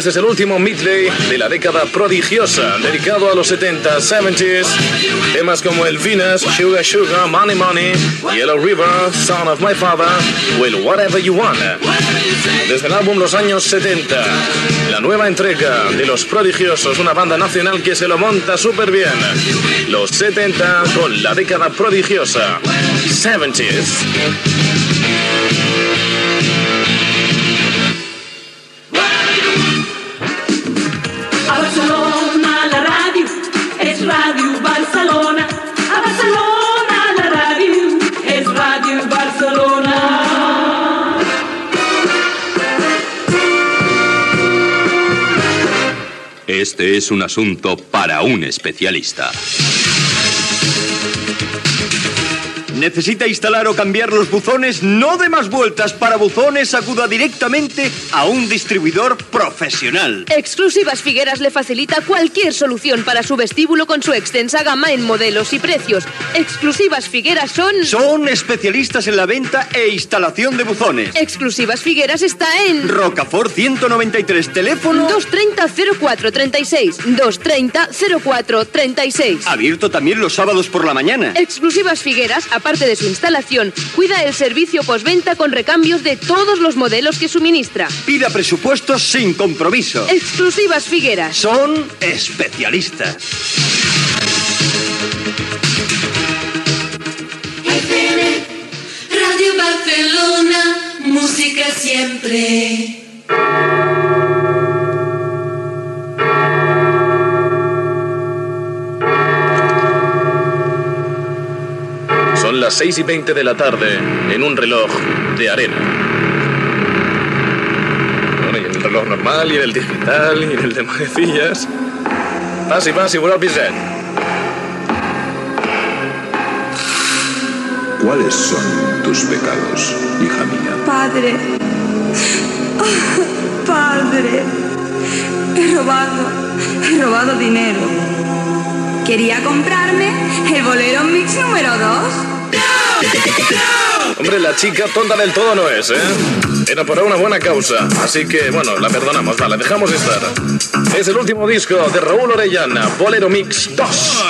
Este es el último medley de la década prodigiosa, dedicado a los 70s, 70s. Temas como el Venus, Sugar Sugar, Money Money, Yellow River, Son of My Father o el Whatever You Want. Desde el álbum Los Años 70, la nueva entrega de Los Prodigiosos, una banda nacional que se lo monta súper bien. Los 70 con la década prodigiosa, 70s. A Barcelona la ràdio és Ràdio Barcelona. A Barcelona la ràdio és Ràdio Barcelona. Este es un asunto para un especialista. ¿Necesita instalar o cambiar los buzones? No dé más vueltas. Para buzones, acuda directamente a un distribuidor profesional. Exclusivas Figueras le facilita cualquier solución para su vestíbulo con su extensa gama en modelos y precios. Exclusivas Figueras Son especialistas en la venta e instalación de buzones. Exclusivas Figueras está en Rocafort 193, teléfono 230-0436, 230-0436. Abierto también los sábados por la mañana. Exclusivas Figueras, aparte de su instalación, cuida el servicio postventa con recambios de todos los modelos que suministra. Pida presupuestos sin compromiso. Exclusivas Figueras. Son especialistas. FM, Radio Barcelona, música siempre. Son las 6:20 de la tarde en un reloj de arena. Bueno, y en el reloj normal, y en el digital, y en el de manecillas. Passi, veurà el piset. ¿Cuáles son tus pecados, hija mía? Padre, padre, he robado dinero. Quería comprarme el Bolero Mix número 2. Hombre, la chica tonta del todo no es, ¿eh? Era por una buena causa, así que, bueno, la perdonamos, la dejamos estar. Es el último disco de Raúl Orellana, Bolero Mix 2.